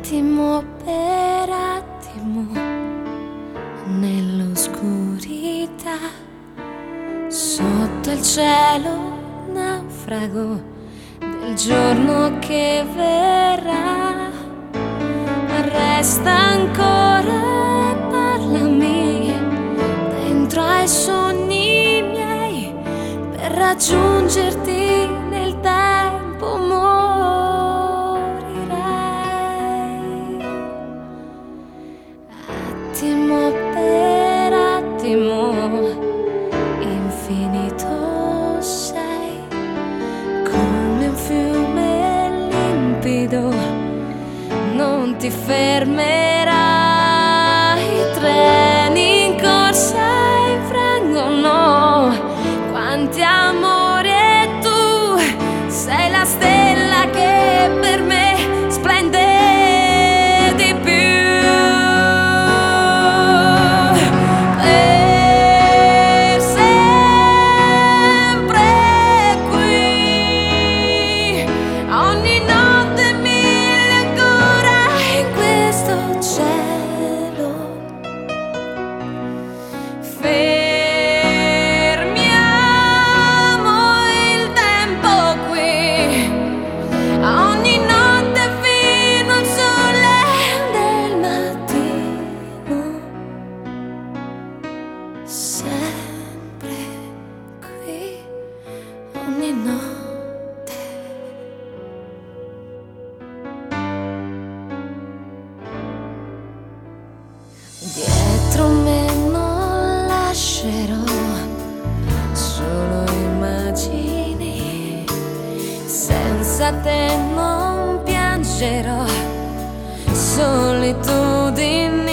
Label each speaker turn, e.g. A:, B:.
A: Attimo per attimo, nell'oscurità, sotto il cielo naufrago del giorno che verrà. Resta ancora e parlami dentro ai sogni miei, per raggiungerti nel tempo morirai. Attimo per attimo, infinito sei, come un fiume limpido, non ti fermerai. I treni in corsa infrangono quanti amori, e tu sei la stella che per me splende di più. Per sempre qui, ogni notte mille ancora in questo cielo. Fermiamo il tempo qui, ogni notte fino al sole del mattino. Sempre qui, ogni notte. Dietro me non lascerò solo immagini, senza te non piangerò solitudini.